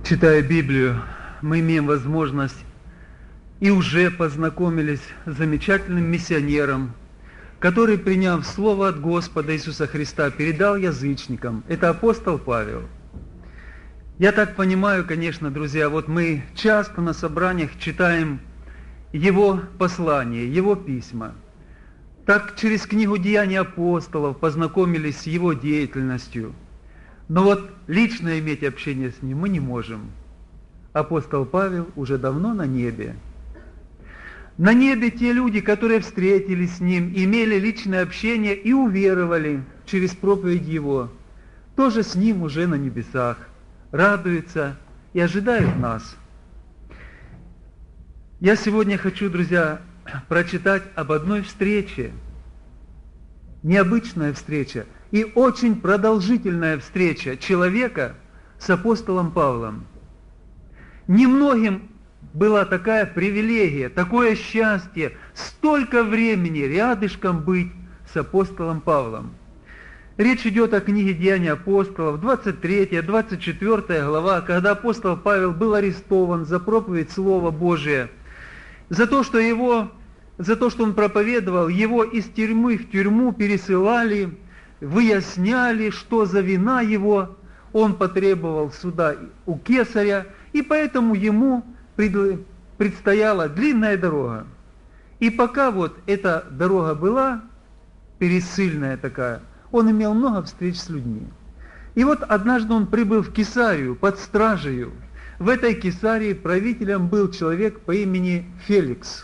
Читая Библию, мы имеем возможность и уже познакомились с замечательным миссионером, который, приняв Слово от Господа Иисуса Христа, передал язычникам. Это апостол Павел. Я так понимаю, конечно, друзья, вот мы часто на собраниях читаем его послания, его письма. Так через книгу «Деяния апостолов» познакомились с его деятельностью. Но вот лично иметь общение с ним мы не можем. Апостол Павел уже давно на небе. На небе те люди, которые встретились с ним, имели личное общение и уверовали через проповедь его, тоже с ним уже на небесах, радуются и ожидают нас. Я сегодня хочу, друзья, прочитать об одной встрече, необычная встреча и очень продолжительная встреча человека с апостолом Павлом. Немногим была такая привилегия, такое счастье, столько времени рядышком быть с апостолом Павлом. Речь идет о книге «Деяния апостолов», 23-24 глава, когда апостол Павел был арестован за проповедь Слова Божия, за то, что он проповедовал, его из тюрьмы в тюрьму пересылали, выясняли, что за вина его, он потребовал суда у кесаря, и поэтому ему предстояла длинная дорога. И пока вот эта дорога была, пересыльная такая, он имел много встреч с людьми. И вот однажды он прибыл в Кесарию под стражею. В этой Кесарии правителем был человек по имени Феликс.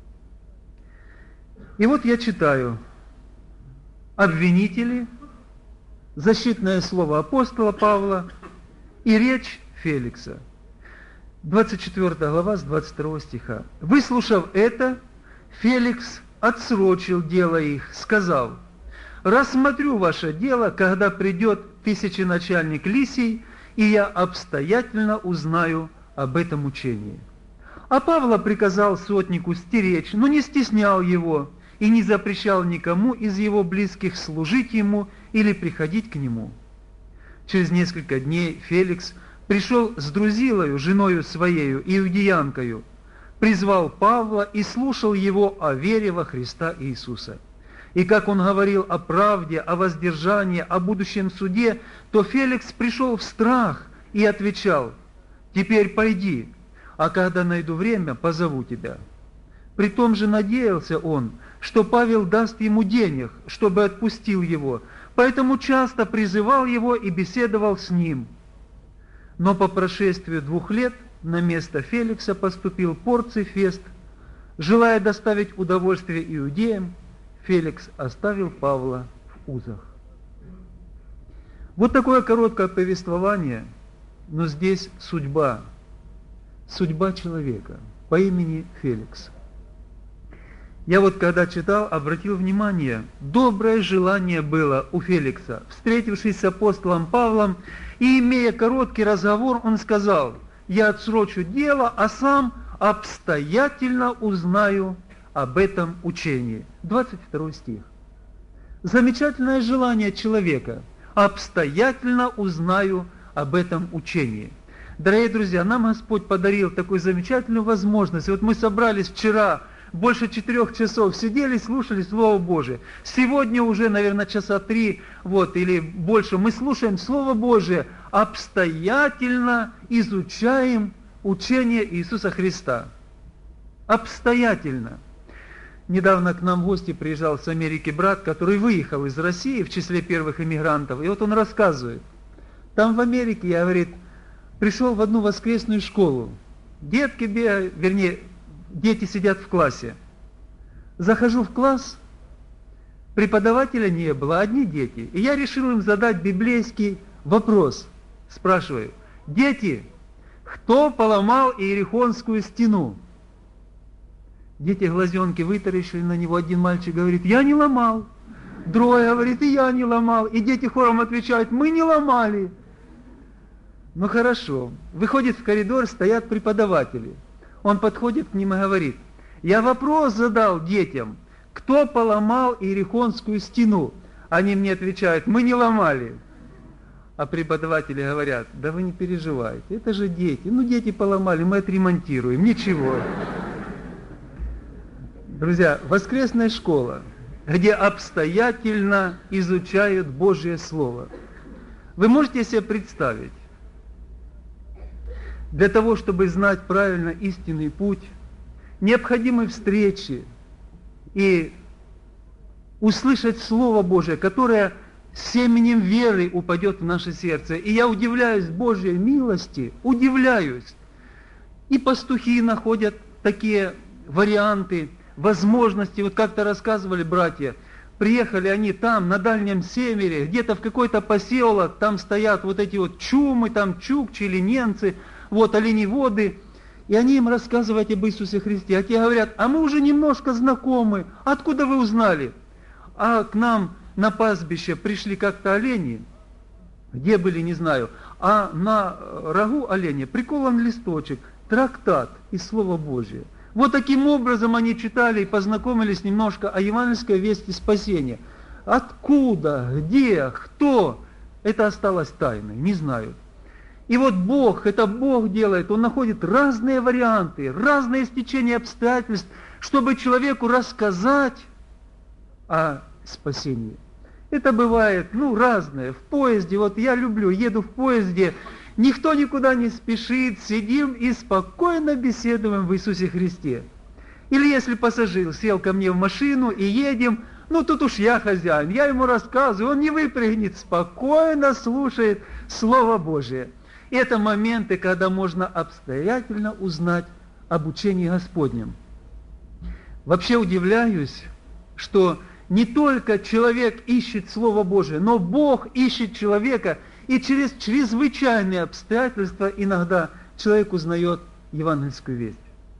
И вот я читаю: обвинители, защитное слово апостола Павла и речь Феликса. 24 глава с 22 стиха. «Выслушав это, Феликс отсрочил дело их, сказал: рассмотрю ваше дело, когда придет тысяченачальник Лисий, и я обстоятельно узнаю об этом учении». А Павла приказал сотнику стеречь, но не стеснял его и не запрещал никому из его близких служить ему или приходить к нему. Через несколько дней Феликс пришел с Друзилою, женою своею, иудеянкою, призвал Павла и слушал его о вере во Христа Иисуса. И как он говорил о правде, о воздержании, о будущем суде, то Феликс пришел в страх и отвечал: «Теперь пойди, а когда найду время, позову тебя». Притом же надеялся он, что Павел даст ему денег, чтобы отпустил его, поэтому часто призывал его и беседовал с ним. Но по прошествию 2 лет на место Феликса поступил Порций Фест. Желая доставить удовольствие иудеям, Феликс оставил Павла в узах. Вот такое короткое повествование, но здесь судьба человека по имени Феликс. Я вот когда читал, обратил внимание, доброе желание было у Феликса. Встретившись с апостолом Павлом и имея короткий разговор, он сказал: я отсрочу дело, а сам обстоятельно узнаю об этом учении. 22 стих. Замечательное желание человека. Обстоятельно узнаю об этом учении. Дорогие друзья, нам Господь подарил такую замечательную возможность. И вот мы собрались вчера, больше 4 часов сидели, слушали Слово Божие. Сегодня уже, наверное, часа 3, или больше, мы слушаем Слово Божие, обстоятельно изучаем учение Иисуса Христа. Обстоятельно. Недавно к нам в гости приезжал с Америки брат, который выехал из России в числе первых эмигрантов. И вот он рассказывает. Там в Америке, я, говорит, пришел в одну воскресную школу. Детки бегают, дети сидят в классе. Захожу в класс, преподавателя не было, одни дети. И я решил им задать библейский вопрос. Спрашиваю: дети, кто поломал Иерихонскую стену? Дети глазенки вытаращили на него. Один мальчик говорит: я не ломал. Другой говорит: и я не ломал. И дети хором отвечают: мы не ломали. Ну хорошо. Выходит в коридор, стоят преподаватели. Он подходит к ним и говорит: я вопрос задал детям, кто поломал Иерихонскую стену? Они мне отвечают: мы не ломали. А преподаватели говорят: да вы не переживайте, это же дети. Ну, дети поломали, мы отремонтируем, ничего. Друзья, воскресная школа, где обстоятельно изучают Божье Слово. Вы можете себе представить, для того, чтобы знать правильно истинный путь, необходимы встречи и услышать Слово Божие, которое семенем веры упадет в наше сердце. И я удивляюсь Божьей милости, удивляюсь. И пастухи находят такие варианты, возможности. Вот как-то рассказывали братья, приехали они там, на Дальнем Севере, где-то в какой-то поселок, там стоят вот эти вот чумы, там чукчи или ненцы, вот оленеводы, и они им рассказывают об Иисусе Христе. А те говорят: а мы уже немножко знакомы, откуда вы узнали? А к нам на пастбище пришли как-то олени, где были, не знаю, а на рогу оленя приколон листочек, трактат из Слова Божия. Вот таким образом они читали и познакомились немножко о евангельской вести спасения. Откуда, где, кто, это осталось тайной, не знают. И вот Бог, это Бог делает, Он находит разные варианты, разные стечения обстоятельств, чтобы человеку рассказать о спасении. Это бывает, разное. В поезде, вот я люблю, еду в поезде, никто никуда не спешит, сидим и спокойно беседуем в Иисусе Христе. Или если пассажир сел ко мне в машину и едем, тут уж я хозяин, я ему рассказываю, он не выпрыгнет, спокойно слушает Слово Божие. Это моменты, когда можно обстоятельно узнать об учении Господнем. Вообще удивляюсь, что не только человек ищет Слово Божие, но Бог ищет человека, и через чрезвычайные обстоятельства иногда человек узнает евангельскую весть.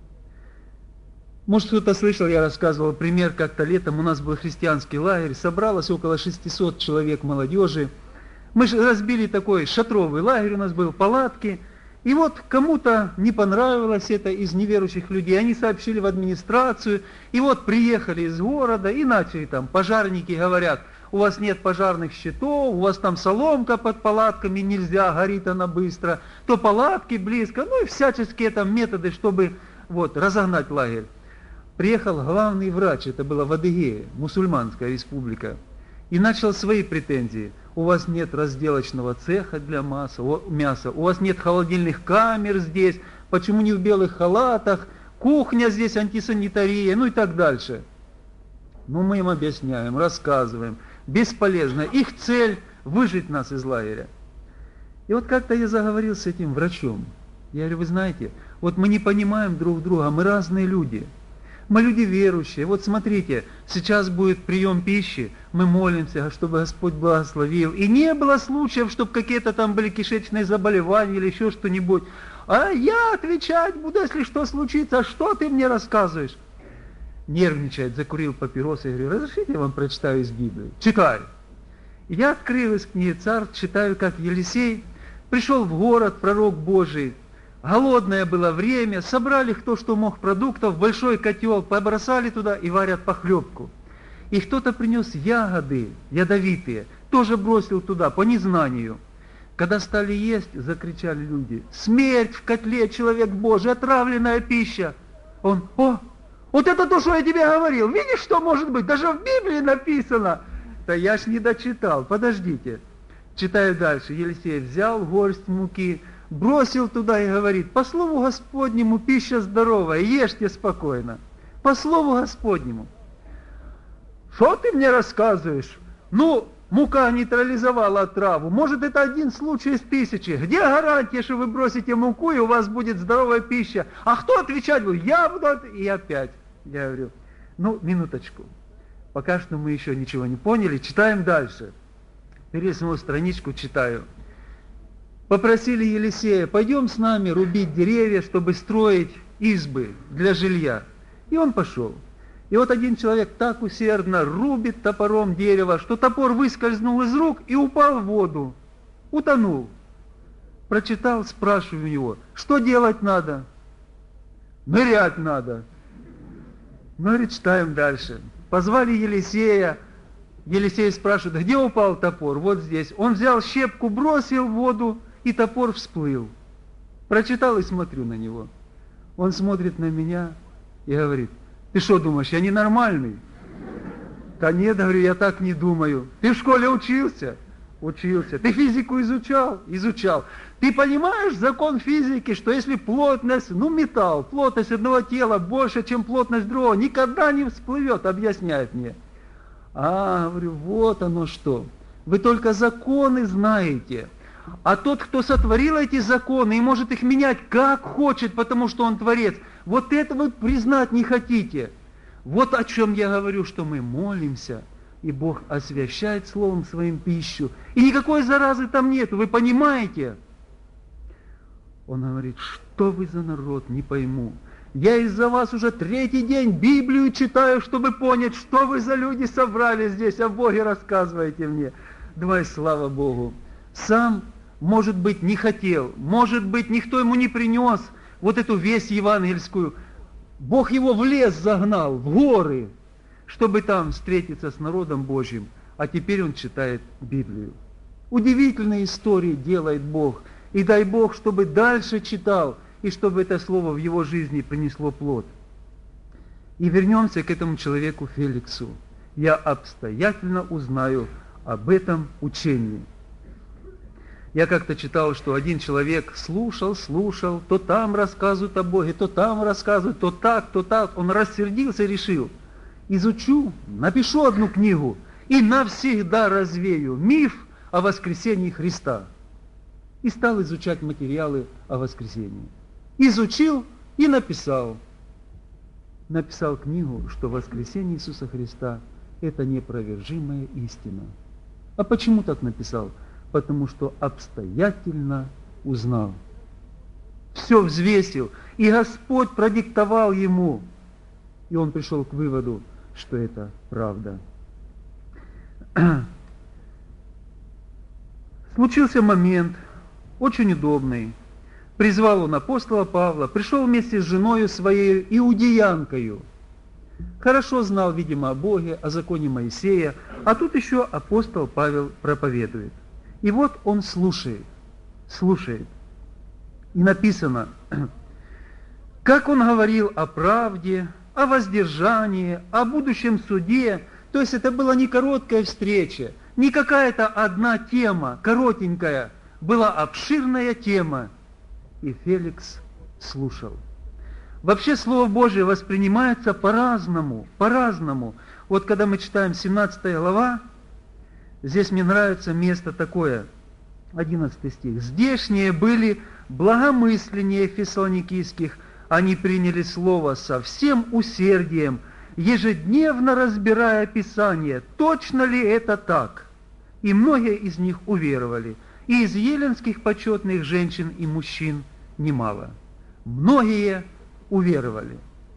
Может, кто-то слышал, я рассказывал пример, как-то летом у нас был христианский лагерь, собралось около 600 человек молодежи. Мы же разбили такой шатровый лагерь, у нас был, палатки. И вот кому-то не понравилось это из неверующих людей, они сообщили в администрацию, и вот приехали из города и начали там, пожарники говорят: у вас нет пожарных щитов, у вас там соломка под палатками, нельзя, горит она быстро, то палатки близко, и всяческие там методы, чтобы разогнать лагерь. Приехал главный врач, это было в Адыгее, мусульманская республика, и начал свои претензии. У вас нет разделочного цеха для мяса, у вас нет холодильных камер здесь, почему не в белых халатах, кухня здесь антисанитария, и так дальше. Мы им объясняем, рассказываем. Бесполезно. Их цель – выжить нас из лагеря. И вот как-то я заговорил с этим врачом. Я говорю: вы знаете, мы не понимаем друг друга, мы разные люди. Мы люди верующие. Вот смотрите, сейчас будет прием пищи, мы молимся, чтобы Господь благословил. И не было случаев, чтобы какие-то там были кишечные заболевания или еще что-нибудь. А я отвечать буду, если что случится. А что ты мне рассказываешь? Нервничает, закурил папирос. Я говорю: разрешите я вам прочитаю из Библии? Читай. Я открыл из книги Царств, читаю, как Елисей пришел в город, пророк Божий. Голодное было время, собрали кто что мог продуктов, большой котел, побросали туда и варят похлебку. И кто-то принес ягоды ядовитые, тоже бросил туда по незнанию. Когда стали есть, закричали люди: смерть в котле, человек Божий, отравленная пища. Он: вот это то, что я тебе говорил, видишь, что может быть, даже в Библии написано. Да я ж не дочитал, подождите. Читаю дальше. Елисей взял горсть муки, бросил туда и говорит: по слову Господнему пища здоровая, ешьте спокойно. По слову Господнему. Что ты мне рассказываешь? Мука нейтрализовала отраву. Может, это один случай из 1000. Где гарантия, что вы бросите муку и у вас будет здоровая пища? А кто отвечать будет? Я буду. И опять. Я говорю: минуточку. Пока что мы еще ничего не поняли. Читаем дальше. Перелистнул страничку, читаю. Попросили Елисея: пойдем с нами рубить деревья, чтобы строить избы для жилья. И он пошел. И вот один человек так усердно рубит топором дерево, что топор выскользнул из рук и упал в воду. Утонул. Прочитал, спрашиваю его: что делать надо? Нырять надо. Читаем дальше. Позвали Елисея, Елисей спрашивает: где упал топор? Вот здесь. Он взял щепку, бросил в воду, и топор всплыл. Прочитал и смотрю на него. Он смотрит на меня и говорит: ты что думаешь, я ненормальный? Да нет, говорю, я так не думаю. Ты в школе учился? Учился. Ты физику изучал? Изучал. Ты понимаешь закон физики, что если плотность, металл, плотность одного тела больше, чем плотность другого, никогда не всплывет, объясняет мне. Говорю, вот оно что. Вы только законы знаете. А тот, кто сотворил эти законы и может их менять как хочет, потому что он творец, вот это вы признать не хотите. Вот о чем я говорю, что мы молимся, и Бог освящает Словом Своим пищу. И никакой заразы там нету, вы понимаете? Он говорит: что вы за народ, не пойму. Я из-за вас уже 3-й день Библию читаю, чтобы понять, что вы за люди собрали здесь, о Боге рассказываете мне. Давай, слава Богу. Сам, может быть, не хотел, может быть, никто ему не принес вот эту весть евангельскую. Бог его в лес загнал, в горы, чтобы там встретиться с народом Божьим. А теперь он читает Библию. Удивительные истории делает Бог. И дай Бог, чтобы дальше читал, и чтобы это слово в его жизни принесло плод. И вернемся к этому человеку Феликсу. Я обстоятельно узнаю об этом учении. Я как-то читал, что один человек слушал, то там рассказывают о Боге, то там рассказывают, то так. Он рассердился и решил: изучу, напишу одну книгу и навсегда развею миф о воскресении Христа. И стал изучать материалы о воскресении. Изучил и написал. Написал книгу, что воскресение Иисуса Христа – это неопровержимая истина. А почему так написал? Потому что обстоятельно узнал. Все взвесил, и Господь продиктовал ему. И он пришел к выводу, что это правда. Случился момент, очень удобный. Призвал он апостола Павла, пришел вместе с женою своей, иудеянкою. Хорошо знал, видимо, о Боге, о законе Моисея, а тут еще апостол Павел проповедует. И вот он слушает. И написано, как он говорил о правде, о воздержании, о будущем суде. То есть это была не короткая встреча, не какая-то одна тема, коротенькая, была обширная тема. И Феликс слушал. Вообще Слово Божие воспринимается по-разному. Вот когда мы читаем 17 глава, здесь мне нравится место такое, 11 стих. «Здешние были благомысленнее фессалоникийских, они приняли Слово со всем усердием, ежедневно разбирая Писание, точно ли это так. И многие из них уверовали, и из еленских почетных женщин и мужчин немало». Многие уверовали.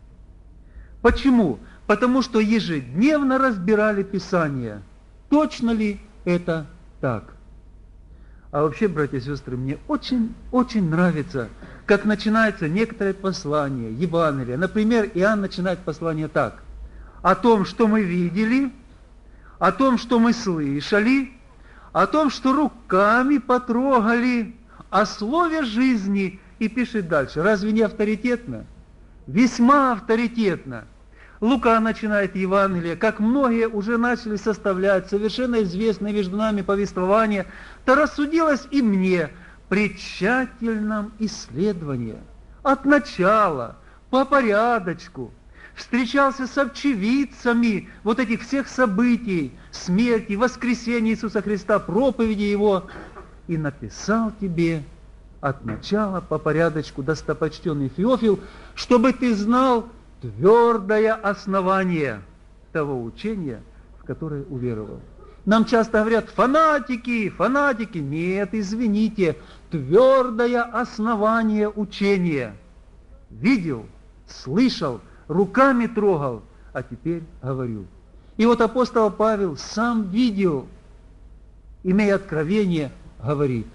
Почему? Потому что ежедневно разбирали Писание. Точно ли это так? А вообще, братья и сестры, мне очень нравится, как начинается некоторые послания, Евангелия. Например, Иоанн начинает послание так: о том, что мы видели, о том, что мы слышали, о том, что руками потрогали, о слове жизни. И пишет дальше. Разве не авторитетно? Весьма авторитетно. Лука начинает Евангелие, как многие уже начали составлять совершенно известное между нами повествование, то рассудилось и мне при тщательном исследовании, от начала, по порядочку, встречался с очевидцами вот этих всех событий, смерти, воскресения Иисуса Христа, проповеди Его, и написал тебе от начала по порядочку, достопочтенный Феофил, чтобы ты знал твердое основание того учения, в которое уверовал. Нам часто говорят: фанатики. Нет, извините, твердое основание учения. Видел, слышал, руками трогал, а теперь говорю. И вот апостол Павел сам видел, имея откровение, говорит.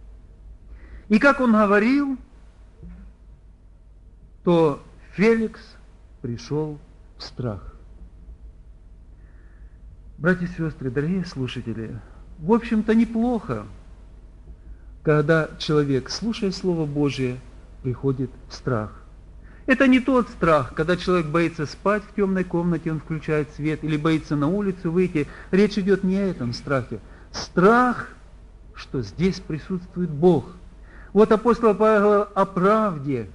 И как он говорил, то Феликс пришел в страх. Братья и сестры, дорогие слушатели, в общем-то неплохо, когда человек, слушая Слово Божие, приходит в страх. Это не тот страх, когда человек боится спать в темной комнате, он включает свет, или боится на улицу выйти. Речь идет не о этом страхе. Страх, что здесь присутствует Бог. Вот апостол Павел говорил о правде,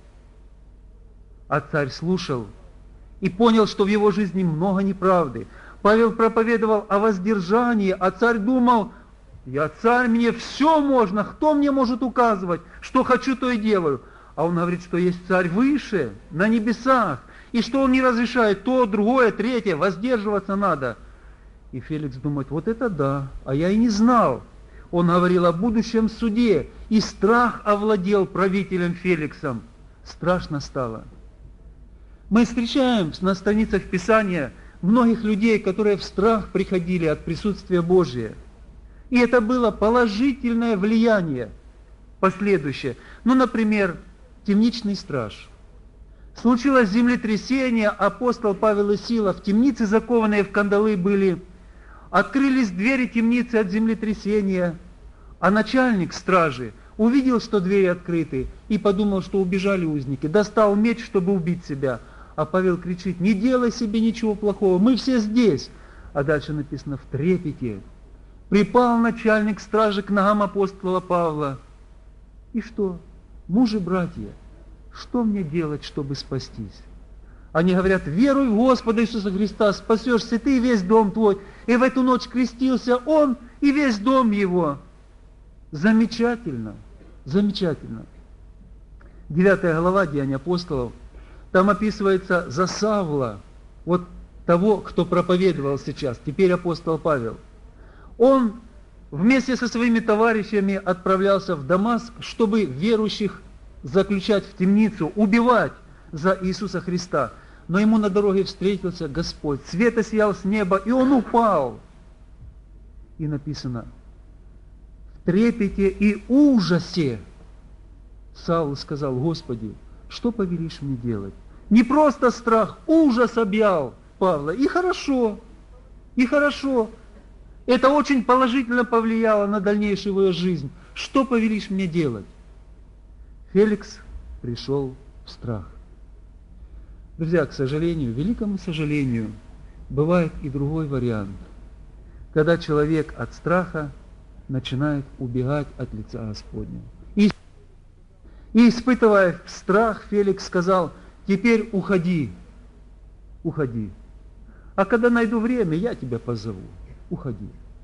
а царь слушал и понял, что в его жизни много неправды. Павел проповедовал о воздержании, а царь думал: я царь, мне все можно, кто мне может указывать, что хочу, то и делаю. А он говорит, что есть царь выше, на небесах, и что он не разрешает то, другое, третье, воздерживаться надо. И Феликс думает: вот это да, а я и не знал. Он говорил о будущем суде, и страх овладел правителем Феликсом. Страшно стало. Мы встречаем на страницах Писания многих людей, которые в страх приходили от присутствия Божия. И это было положительное влияние последующее. Ну, например, темничный страж. Случилось землетрясение, апостол Павел и Сила в темнице, закованные в кандалы были. Открылись двери темницы от землетрясения, а начальник стражи увидел, что двери открыты, и подумал, что убежали узники. Достал меч, чтобы убить себя. А Павел кричит: не делай себе ничего плохого, мы все здесь. А дальше написано: в трепете припал начальник стражи к ногам апостола Павла. И что? Мужи, братья, что мне делать, чтобы спастись? Они говорят: веруй в Господа Иисуса Христа, спасешься ты и весь дом твой. И в эту ночь крестился он и весь дом его. Замечательно, замечательно. 9 глава Деяний апостолов. Там описывается за Савла, вот того, кто проповедовал сейчас, теперь апостол Павел. Он вместе со своими товарищами отправлялся в Дамаск, чтобы верующих заключать в темницу, убивать за Иисуса Христа. Но ему на дороге встретился Господь, свет осиял с неба, и он упал. И написано: в трепете и ужасе Саул сказал: Господи, что повелишь мне делать? Не просто страх, ужас объял Павла. И хорошо, и хорошо. Это очень положительно повлияло на дальнейшую его жизнь. Что повелишь мне делать? Феликс пришел в страх. Друзья, к сожалению, великому сожалению, бывает и другой вариант, когда человек от страха начинает убегать от лица Господня. И испытывая страх, Феликс сказал: теперь уходи, уходи. А когда найду время, я тебя позову. Уходи.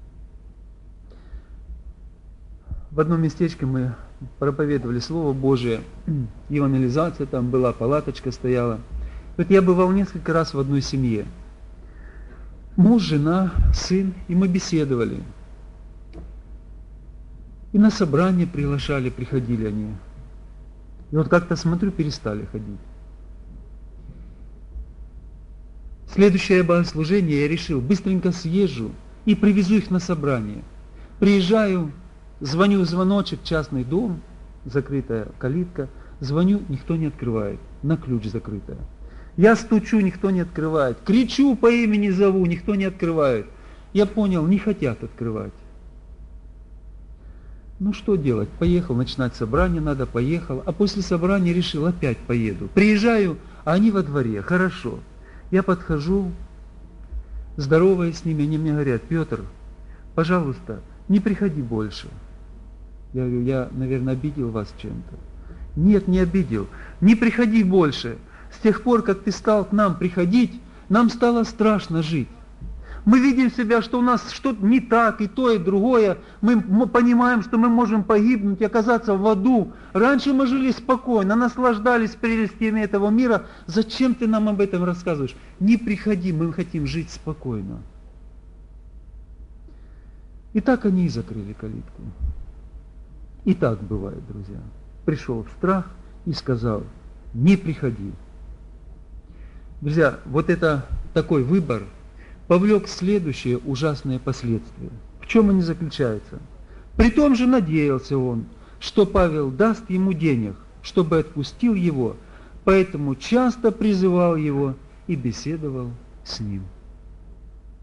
В одном местечке мы проповедовали Слово Божие, евангелизация там была, палаточка стояла. Вот я бывал несколько раз в одной семье. Муж, жена, сын, и мы беседовали. И на собрание приглашали, приходили они. И вот как-то смотрю, перестали ходить. Следующее богослужение я решил: быстренько съезжу и привезу их на собрание. Приезжаю, звоню в звоночек, частный дом, закрытая калитка. Звоню, никто не открывает, на ключ закрытая. Я стучу, никто не открывает. Кричу, по имени зову, никто не открывает. Я понял, не хотят открывать. Ну что делать? Поехал, начинать собрание надо, поехал. А после собрания решил, опять поеду. Приезжаю, а они во дворе, хорошо. Я подхожу, здороваюсь с ними, они мне говорят: Петр, пожалуйста, не приходи больше. Я говорю: я, наверное, обидел вас чем-то. Нет, не обидел. Не приходи больше. С тех пор, как ты стал к нам приходить, нам стало страшно жить. Мы видим себя, что у нас что-то не так, и то, и другое. Мы понимаем, что мы можем погибнуть и оказаться в аду. Раньше мы жили спокойно, наслаждались прелестями этого мира. Зачем ты нам об этом рассказываешь? Не приходи, мы хотим жить спокойно. И так они и закрыли калитку. И так бывает, друзья. Пришел в страх и сказал: не приходи. Друзья, вот это такой выбор повлек следующие ужасные последствия. В чем они заключаются? При том же надеялся он, что Павел даст ему денег, чтобы отпустил его, поэтому часто призывал его и беседовал с ним.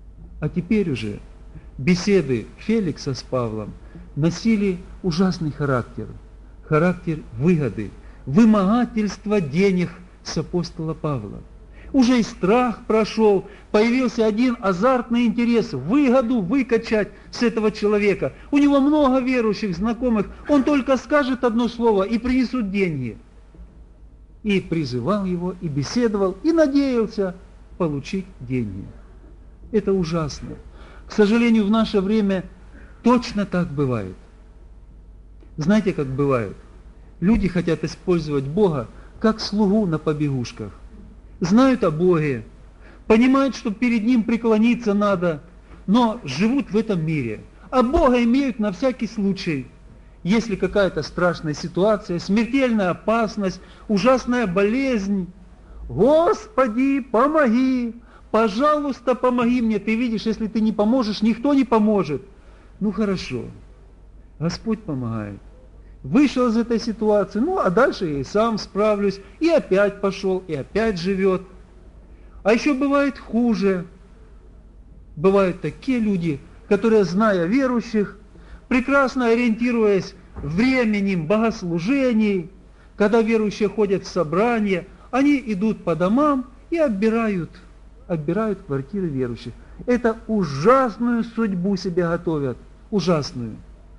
А теперь уже беседы Феликса с Павлом носили ужасный характер. Характер выгоды, вымогательства денег с апостола Павла. Уже и страх прошел, появился один азартный интерес, выгоду выкачать с этого человека. У него много верующих, знакомых, он только скажет одно слово и принесут деньги. И призывал его, и беседовал, и надеялся получить деньги. Это ужасно. К сожалению, в наше время точно так бывает. Знаете, как бывает? Люди хотят использовать Бога как слугу на побегушках. Знают о Боге, понимают, что перед Ним преклониться надо, но живут в этом мире. А Бога имеют на всякий случай. Если какая-то страшная ситуация, смертельная опасность, ужасная болезнь, Господи, помоги, пожалуйста, помоги мне. Ты видишь, если ты не поможешь, никто не поможет. Ну хорошо, Господь помогает. Вышел из этой ситуации, ну а дальше я и сам справлюсь, и опять пошел, и опять живет. А еще бывает хуже. Бывают такие люди, которые, зная верующих, прекрасно ориентируясь временем богослужений, когда верующие ходят в собрания, они идут по домам и отбирают квартиры верующих. Это ужасную судьбу себе готовят, ужасную.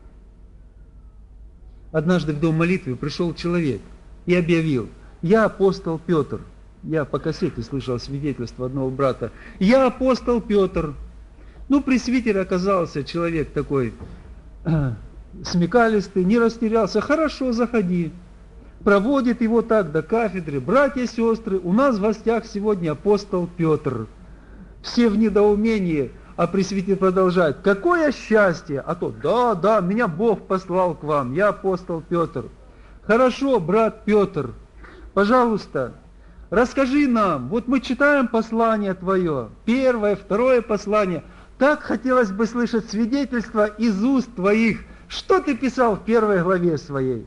Однажды в дом молитвы пришел человек и объявил: «Я апостол Петр». Я по кассете слышал свидетельство одного брата. «Я апостол Петр». Ну, пресвитер оказался человек такой смекалистый, не растерялся. «Хорошо, заходи». Проводит его так до кафедры. «Братья и сестры, у нас в гостях сегодня апостол Петр». Все в недоумении, а пресвитер продолжает: «Какое счастье!» А то: «Да, меня Бог послал к вам, я апостол Петр». «Хорошо, брат Петр, пожалуйста, расскажи нам, вот мы читаем послание твое, первое, второе послание, так хотелось бы слышать свидетельство из уст твоих, что ты писал в первой главе своей?»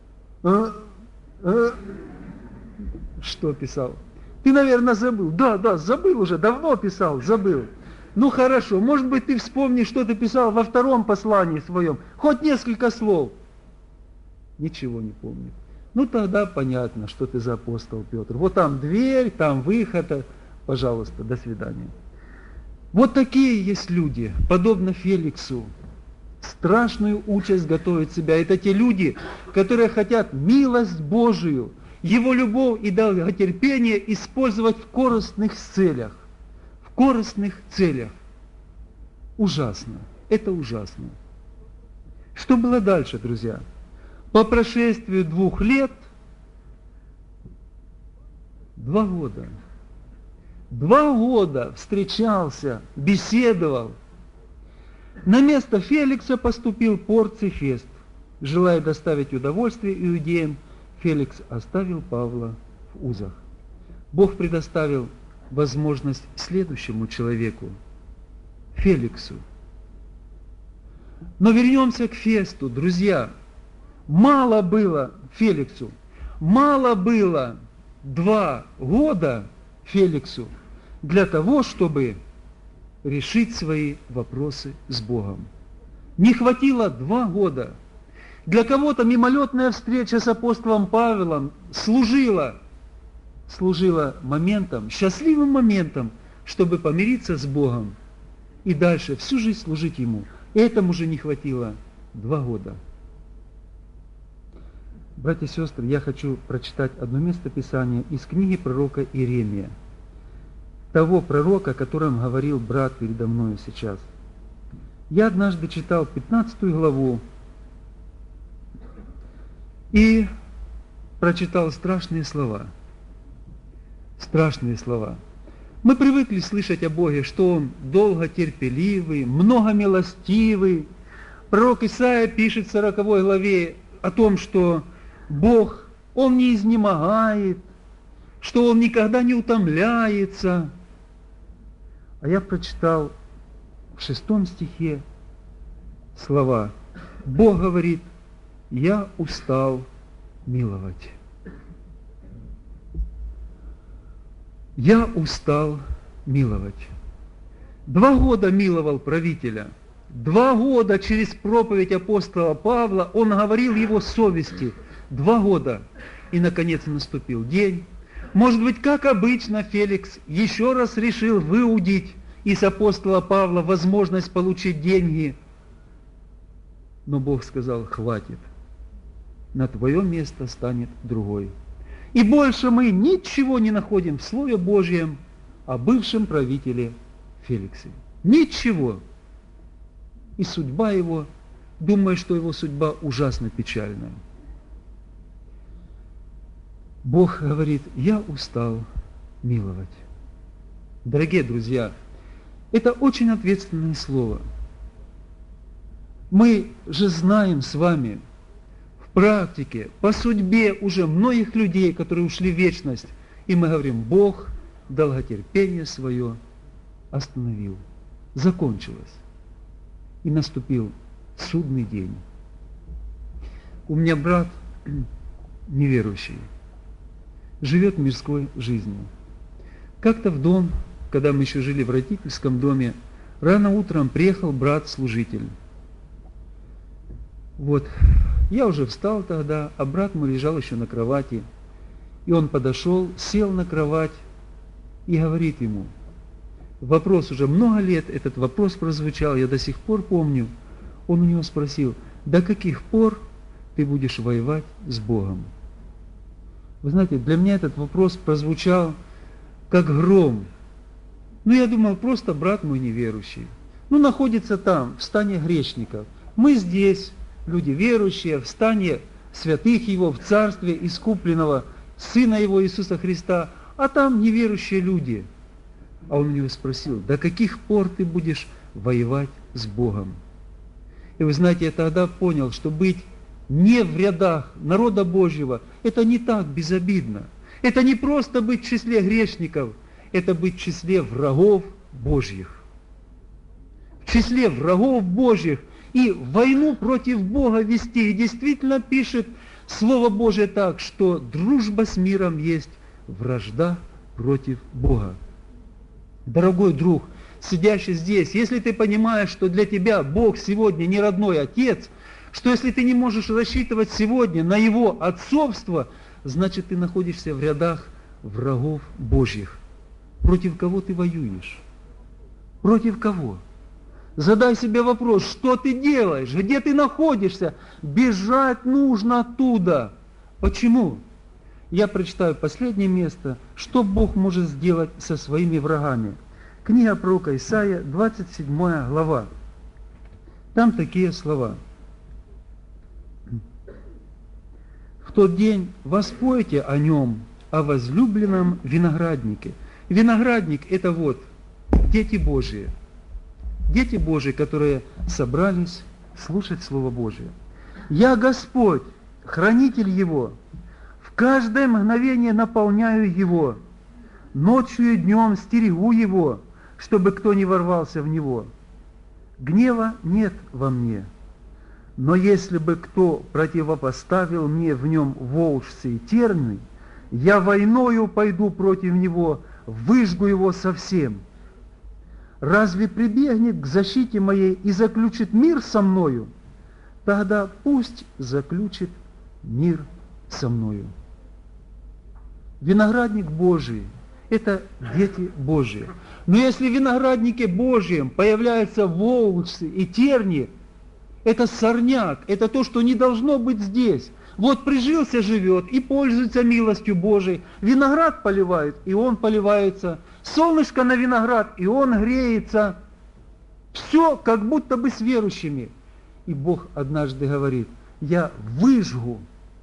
Что писал? Ты, наверное, забыл. Да, забыл уже, давно писал, забыл. Ну хорошо, может быть, ты вспомнишь, что ты писал во втором послании своем, хоть несколько слов. Ничего не помню. Ну тогда понятно, что ты за апостол Петр. Вот там дверь, там выход, пожалуйста, до свидания. Вот такие есть люди, подобно Феликсу. Страшную участь готовят себя. Это те люди, которые хотят милость Божию, Его любовь и долготерпение использовать в корыстных целях. В корыстных целях. Ужасно. Это ужасно. Что было дальше, друзья? По прошествию 2 лет, 2 года, 2 года встречался, беседовал. На место Феликса поступил Порций Фест. Желая доставить удовольствие иудеям, Феликс оставил Павла в узах. Бог предоставил возможность следующему человеку, Феликсу. Но вернемся к Фесту, друзья. Мало было Феликсу, мало было 2 года Феликсу для того, чтобы решить свои вопросы с Богом. Не хватило 2 года. Для кого-то мимолетная встреча с апостолом Павлом служила моментом, счастливым моментом, чтобы помириться с Богом и дальше всю жизнь служить Ему. Этому же не хватило 2 года. Братья и сестры, я хочу прочитать одно место Писания из книги пророка Иеремия. Того пророка, о котором говорил брат передо мною сейчас. Я однажды читал 15 главу и прочитал страшные слова. Страшные слова. Мы привыкли слышать о Боге, что Он долготерпеливый, многомилостивый. Пророк Исаия пишет в 40 главе о том, что Бог, Он не изнемогает, что Он никогда не утомляется. А я прочитал в 6 стихе слова. Бог говорит: «Я устал миловать». Я устал миловать. 2 года миловал правителя. 2 года через проповедь апостола Павла он говорил его совести. 2 года. И, наконец, наступил день. Может быть, как обычно, Феликс еще раз решил выудить из апостола Павла возможность получить деньги. Но Бог сказал: хватит. На твое место станет другой. И больше мы ничего не находим в Слове Божьем о бывшем правителе Феликсе. Ничего. И судьба его, думаю, что его судьба ужасно печальная. Бог говорит: я устал миловать. Дорогие друзья, это очень ответственное слово. Мы же знаем с вами в практике, по судьбе уже многих людей, которые ушли в вечность, и мы говорим: Бог долготерпение свое остановил, закончилось. И наступил судный день. У меня брат неверующий, живет мирской жизнью. Как-то в дом, когда мы еще жили в родительском доме, рано утром приехал брат-служитель. Вот, я уже встал тогда, а брат мой лежал еще на кровати. И он подошел, сел на кровать и говорит ему, вопрос уже много лет, этот вопрос прозвучал, я до сих пор помню. Он у него спросил: до каких пор ты будешь воевать с Богом? Вы знаете, для меня этот вопрос прозвучал как гром. Ну, я думал, просто брат мой неверующий. Ну, находится там, в стане грешников. Мы здесь, люди верующие, в стане святых Его, в царстве искупленного Сына Его Иисуса Христа, а там неверующие люди. А он у него спросил: до каких пор ты будешь воевать с Богом? И вы знаете, я тогда понял, что быть не в рядах народа Божьего, это не так безобидно. Это не просто быть в числе грешников, это быть в числе врагов Божьих. В числе врагов Божьих и войну против Бога вести. И действительно пишет Слово Божие так, что дружба с миром есть вражда против Бога. Дорогой друг, сидящий здесь, если ты понимаешь, что для тебя Бог сегодня не родной отец, что если ты не можешь рассчитывать сегодня на Его отцовство, значит ты находишься в рядах врагов Божьих. Против кого ты воюешь? Против кого? Задай себе вопрос, что ты делаешь, где ты находишься? Бежать нужно оттуда. Почему? Я прочитаю последнее место, что Бог может сделать со своими врагами. Книга пророка Исаия, 27 глава. Там такие слова. В тот день воспойте о нем, о возлюбленном винограднике. Виноградник – это вот дети Божьи. Дети Божьи, которые собрались слушать Слово Божие. Я Господь, хранитель его, в каждое мгновение наполняю его, ночью и днем стерегу его, чтобы кто не ворвался в него. Гнева нет во мне, но если бы кто противопоставил мне в нем волжцы и терны, я войною пойду против него, выжгу его совсем. Разве прибегнет к защите моей и заключит мир со мною? Тогда пусть заключит мир со мною. Виноградник Божий – это дети Божьи. Но если в винограднике Божьем появляются волжцы и терни, это сорняк, это то, что не должно быть здесь. Вот прижился, живет и пользуется милостью Божией. Виноград поливают, и он поливается. Солнышко на виноград, и он греется. Все как будто бы с верующими. И Бог однажды говорит: я выжгу.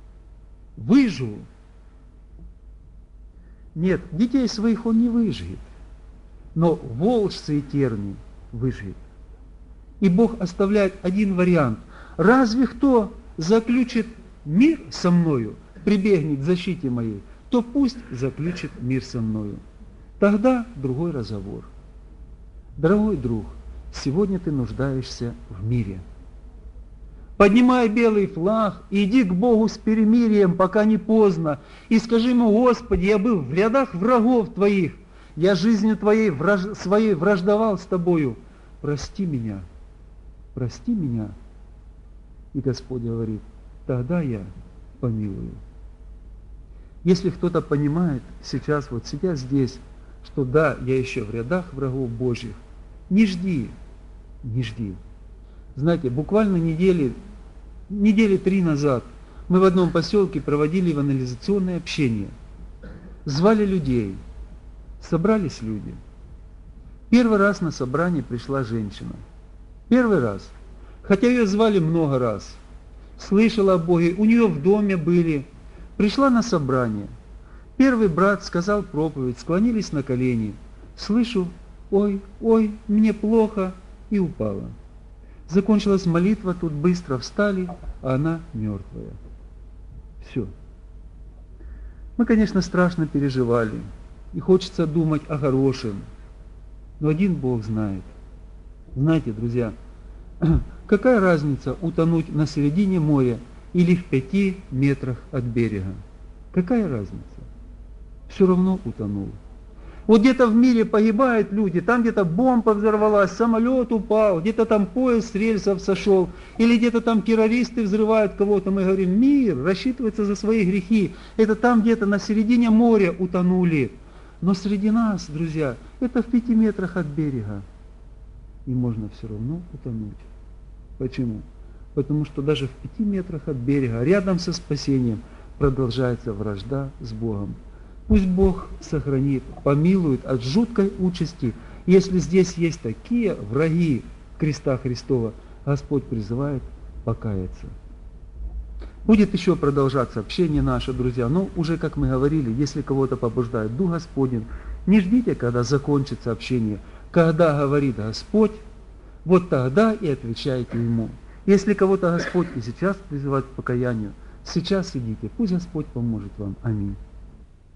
Нет, детей своих он не выжгет, но волжцы и терни выжгет. И Бог оставляет один вариант. Разве кто заключит мир со мною, прибегнет к защите моей, то пусть заключит мир со мною. Тогда другой разговор. Дорогой друг, сегодня ты нуждаешься в мире. Поднимай белый флаг и иди к Богу с перемирием, пока не поздно. И скажи ему: Господи, я был в рядах врагов Твоих. я жизнью своей враждовал с тобою, прости меня, прости меня. И Господь говорит, тогда я помилую. Если кто-то понимает сейчас, вот сидя здесь, что да, я еще в рядах врагов Божьих, не жди, не жди. Знаете, буквально недели 3 назад мы в одном поселке проводили евангелизационное общение. Звали людей, собрались люди. Первый раз на собрание пришла женщина. Первый раз. Хотя ее звали много раз. Слышала о Боге, у нее в доме были. Пришла на собрание. Первый брат сказал проповедь, склонились на колени. Слышу, ой, ой, мне плохо, и упала. Закончилась молитва, тут быстро встали, а она мертвая. Все. Мы, конечно, страшно переживали, и хочется думать о хорошем, но один Бог знает. Знаете, друзья, какая разница утонуть на середине моря или в 5 метрах от берега? Какая разница? Все равно утонул. Вот где-то в мире погибают люди, там где-то бомба взорвалась, самолет упал, где-то там поезд с рельсов сошел, или где-то там террористы взрывают кого-то. Мы говорим, мир рассчитывается за свои грехи. Это там где-то на середине моря утонули. Но среди нас, друзья, это в 5 метрах от берега. И можно все равно утонуть. Почему? Потому что даже в 5 метрах от берега, рядом со спасением, продолжается вражда с Богом. Пусть Бог сохранит, помилует от жуткой участи. Если здесь есть такие враги креста Христова, Господь призывает покаяться. Будет еще продолжаться общение наше, друзья, но уже, как мы говорили, если кого-то побуждает Дух Господень, не ждите, когда закончится общение. Когда говорит Господь, вот тогда и отвечайте Ему. Если кого-то Господь и сейчас призывает к покаянию, сейчас идите, пусть Господь поможет вам. Аминь.